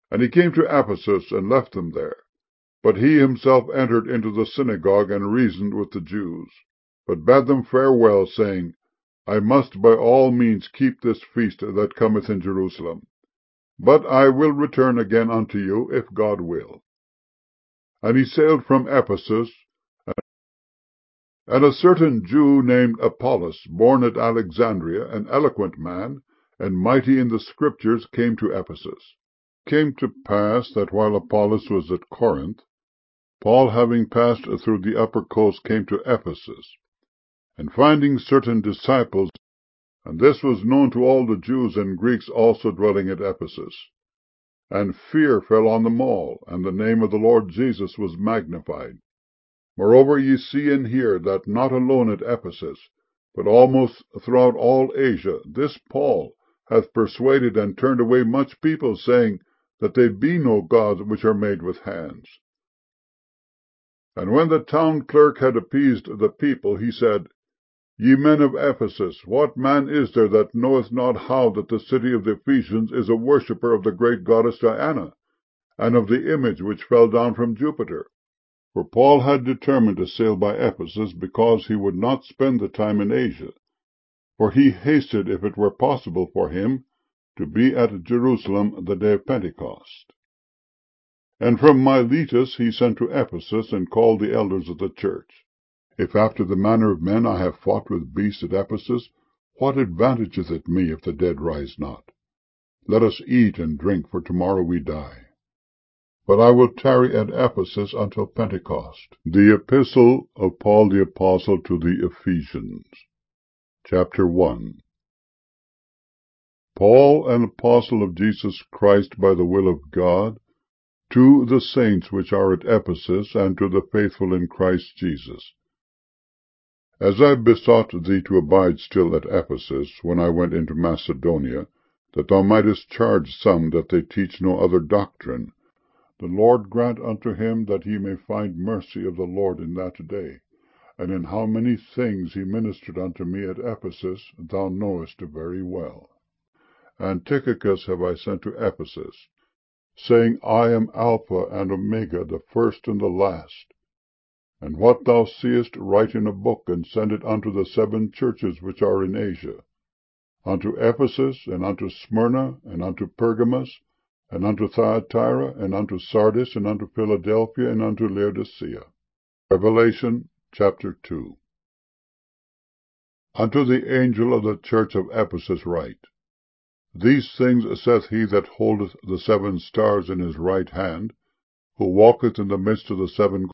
And he came to Ephesus, and left them there. But he himself entered into the synagogue, and reasoned with the Jews, but bade them farewell, saying, I must by all means keep this feast that cometh in Jerusalem. But I will return again unto you, if God will. And he sailed from Ephesus. And a certain Jew named Apollos, born at Alexandria, an eloquent man, and mighty in the Scriptures, came to Ephesus. It came to pass that while Apollos was at Corinth, Paul, having passed through the upper coast, came to Ephesus, and finding certain disciples, and this was known to all the Jews and Greeks also dwelling at Ephesus, and fear fell on them all, and the name of the Lord Jesus was magnified. Moreover, ye see and hear that not alone at Ephesus, but almost throughout all Asia, this Paul hath persuaded and turned away much people, saying that they be no gods which are made with hands. And when the town clerk had appeased the people, he said, Ye men of Ephesus, what man is there that knoweth not how that the city of the Ephesians is a worshipper of the great goddess Diana, and of the image which fell down from Jupiter? For Paul had determined to sail by Ephesus, because he would not spend the time in Asia, for he hasted, if it were possible for him, to be at Jerusalem the day of Pentecost. And from Miletus he sent to Ephesus, and called the elders of the church. If after the manner of men I have fought with beasts at Ephesus, what advantageth it me if the dead rise not? Let us eat and drink, for tomorrow we die. But I will tarry at Ephesus until Pentecost. The Epistle of Paul the Apostle to the Ephesians. Chapter 1. Paul, an apostle of Jesus Christ by the will of God, to the saints which are at Ephesus, and to the faithful in Christ Jesus. As I besought thee to abide still at Ephesus, when I went into Macedonia, that thou mightest charge some that they teach no other doctrine, the Lord grant unto him that he may find mercy of the Lord in that day. And in how many things he ministered unto me at Ephesus, thou knowest very well. And Tychicus have I sent to Ephesus, saying, I am Alpha and Omega, the first and the last. And what thou seest, write in a book, and send it unto the 7 churches which are in Asia, unto Ephesus, and unto Smyrna, and unto Pergamos, and unto Thyatira, and unto Sardis, and unto Philadelphia, and unto Laodicea. Revelation chapter 2. Unto the angel of the church of Ephesus write, These things saith he that holdeth the 7 stars in his right hand, who walketh in the midst of the 7